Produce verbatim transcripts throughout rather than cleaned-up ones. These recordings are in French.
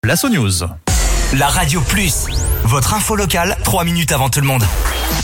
L'Asso News. La Radio Plus, votre info locale, trois minutes avant tout le monde.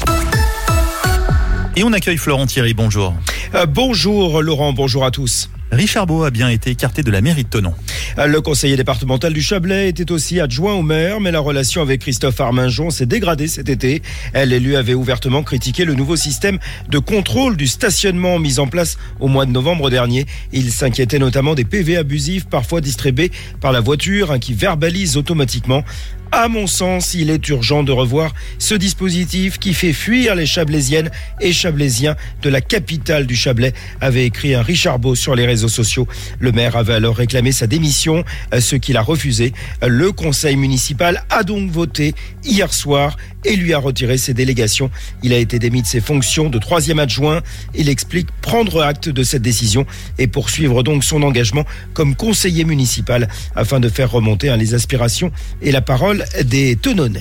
Et on accueille Florent Thierry, bonjour. Euh, bonjour Laurent, bonjour à tous. Richard Beau a bien été écarté de la mairie de Thonon. Le conseiller départemental du Chablais était aussi adjoint au maire, mais la relation avec Christophe Arminjon s'est dégradée cet été. L'élu avait ouvertement critiqué le nouveau système de contrôle du stationnement mis en place au mois de novembre dernier. Il s'inquiétait notamment des P V abusifs, parfois distribués par la voiture, hein, qui verbalisent automatiquement. À mon sens, il est urgent de revoir ce dispositif qui fait fuir les Chablaisiennes et Chablaisiens de la capitale du Chablais, avait écrit un Richard Beau sur les réseaux sociaux. Le maire avait alors réclamé sa démission, ce qu'il a refusé. Le conseil municipal a donc voté hier soir et lui a retiré ses délégations. Il a été démis de ses fonctions de troisième adjoint. Il explique prendre acte de cette décision et poursuivre donc son engagement comme conseiller municipal afin de faire remonter hein, les aspirations et la parole des Thononnais.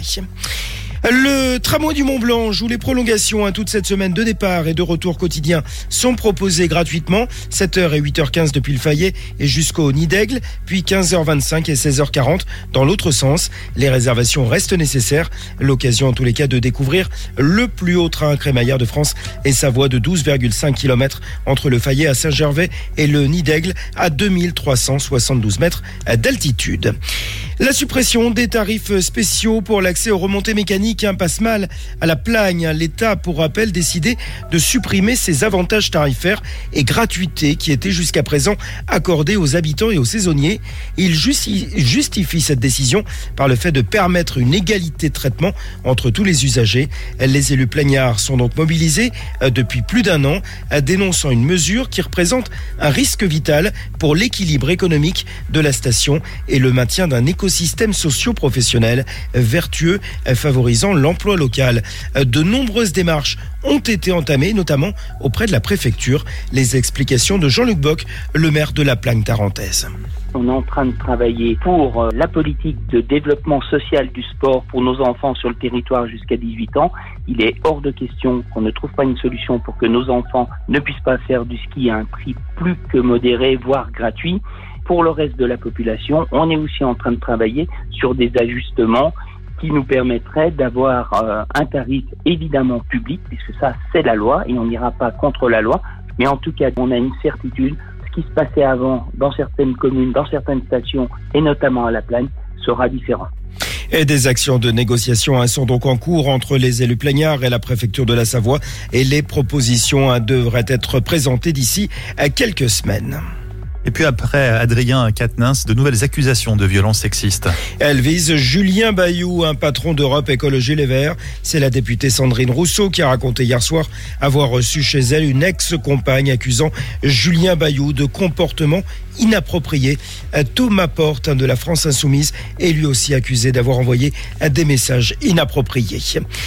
Le tramway du Mont-Blanc joue les prolongations. Hein, toute cette semaine de départ et de retour quotidien sont proposés gratuitement. sept heures et huit heures quinze depuis le Fayet et jusqu'au Nid d'Aigle, puis quinze heures vingt-cinq et seize heures quarante dans l'autre sens. Les réservations restent nécessaires. L'occasion en tous les cas de découvrir le plus haut train crémaillère de France et sa voie de douze virgule cinq kilomètres entre le Fayet à Saint-Gervais et le Nid d'Aigle à deux mille trois cent soixante-douze mètres d'altitude. La suppression des tarifs spéciaux pour l'accès aux remontées mécaniques hein, passe mal à la Plagne. L'État a pour rappel décidé de supprimer ces avantages tarifaires et gratuités qui étaient jusqu'à présent accordés aux habitants et aux saisonniers. Il justi- justifie cette décision par le fait de permettre une égalité de traitement entre tous les usagers. Les élus plaignards sont donc mobilisés euh, depuis plus d'un an, euh, dénonçant une mesure qui représente un risque vital pour l'équilibre économique de la station et le maintien d'un écosystème système socio-professionnel vertueux favorisant l'emploi local. De nombreuses démarches ont été entamées, notamment auprès de la préfecture. Les explications de Jean-Luc Bock, le maire de la Plagne tarentaise. On est en train de travailler pour la politique de développement social du sport pour nos enfants sur le territoire jusqu'à dix-huit ans. Il est hors de question qu'on ne trouve pas une solution pour que nos enfants ne puissent pas faire du ski à un prix plus que modéré, voire gratuit. Pour le reste de la population, on est aussi en train de travailler sur des ajustements qui nous permettraient d'avoir euh, un tarif évidemment public, puisque ça c'est la loi et on n'ira pas contre la loi, mais en tout cas on a une certitude, ce qui se passait avant dans certaines communes, dans certaines stations et notamment à la Plagne sera différent. Et des actions de négociation hein, sont donc en cours entre les élus plaignards et la préfecture de la Savoie et les propositions hein, devraient être présentées d'ici à quelques semaines. Et puis après Adrien Quatennens, de nouvelles accusations de violences sexistes. Elle vise Julien Bayou, un patron d'Europe Écologie Les Verts. C'est la députée Sandrine Rousseau qui a raconté hier soir avoir reçu chez elle une ex-compagne accusant Julien Bayou de comportement inapproprié. Thomas Porte de la France Insoumise est lui aussi accusé d'avoir envoyé des messages inappropriés.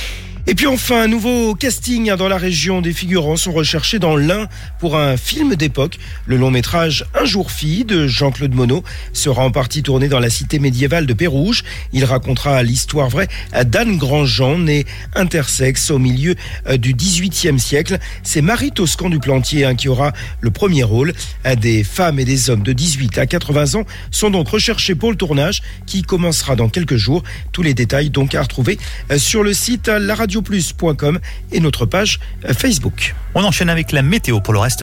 Et puis enfin, un nouveau casting dans la région. Des figurants sont recherchés dans l'Ain pour un film d'époque. Le long métrage Un jour fille de Jean-Claude Monod sera en partie tourné dans la cité médiévale de Pérouge. Il racontera l'histoire vraie d'Anne Grandjean, née intersexe au milieu du dix-huitième siècle. C'est Marie Toscan du Plantier hein, qui aura le premier rôle. Des femmes et des hommes de dix-huit à quatre-vingts ans sont donc recherchés pour le tournage qui commencera dans quelques jours. Tous les détails donc à retrouver sur le site la radio plus point com et notre page Facebook. On enchaîne avec la météo pour le reste.